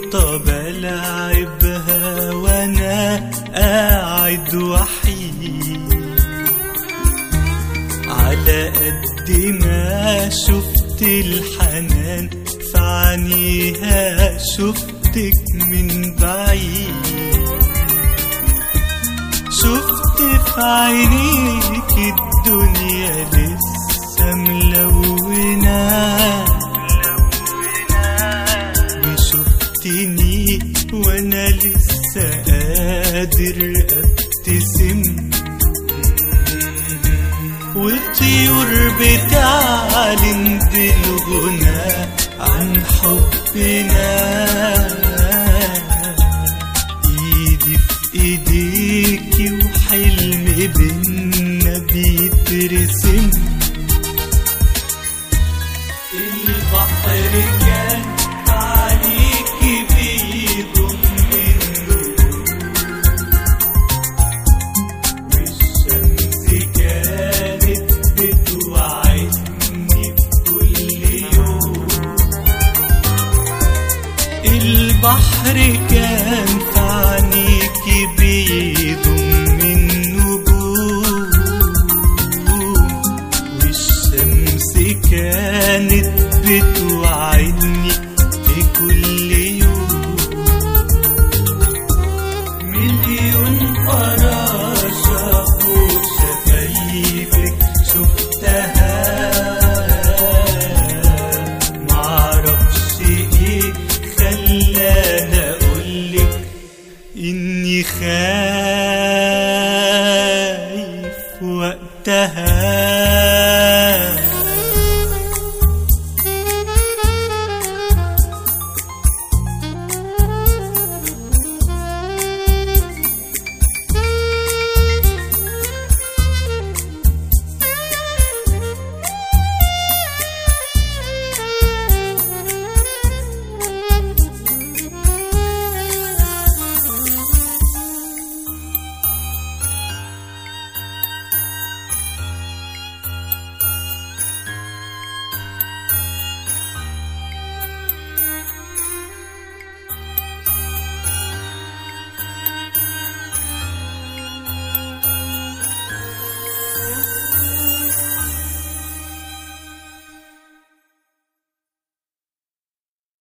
طب ألعبها وأنا قاعد وحيد، على قد ما شفت الحنان في عينيها شفتك من بعيد، شفت في عينيك الدنيا لسه ملونة، وشفتني وانا لسه قادر ابتسم، والطيور بتعلن بالغنى عن حبنا، ايدي في ايديكي وحلم بينا بيترسم. البحر كان عليكي بيضم النور، والشمس كانت بتوعدني بكل يوم، البحر كان في عينيكي بيضم النجوم، والشمس كانت بتوعدني في كل يوم، مليون فراشة فوق شفايفك شفتها، معرفش ايه خلاني اقولك اني خايف